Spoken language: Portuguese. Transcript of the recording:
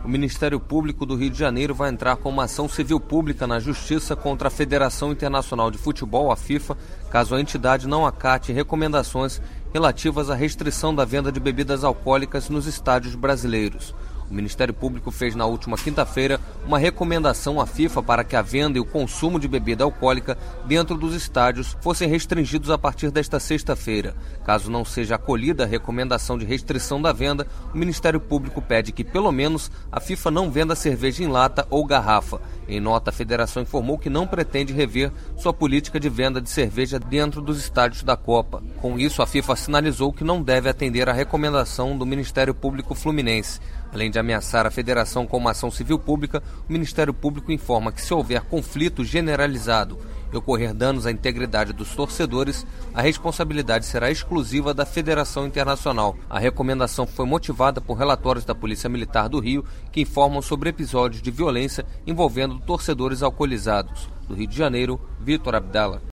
O Ministério Público do Rio de Janeiro vai entrar com uma ação civil pública na Justiça contra a Federação Internacional de Futebol, a FIFA, caso a entidade não acate recomendações relativas à restrição da venda de bebidas alcoólicas nos estádios brasileiros. O Ministério Público fez na última quinta-feira uma recomendação à FIFA para que a venda e o consumo de bebida alcoólica dentro dos estádios fossem restringidos a partir desta sexta-feira. Caso não seja acolhida a recomendação de restrição da venda, o Ministério Público pede que, pelo menos, a FIFA não venda cerveja em lata ou garrafa. Em nota, a federação informou que não pretende rever sua política de venda de cerveja dentro dos estádios da Copa. Com isso, a FIFA sinalizou que não deve atender à recomendação do Ministério Público Fluminense. Além de ameaçar a federação com uma ação civil pública, o Ministério Público informa que, se houver conflito generalizado e ocorrer danos à integridade dos torcedores, a responsabilidade será exclusiva da Federação Internacional. A recomendação foi motivada por relatórios da Polícia Militar do Rio, que informam sobre episódios de violência envolvendo torcedores alcoolizados. Do Rio de Janeiro, Vitor Abdala.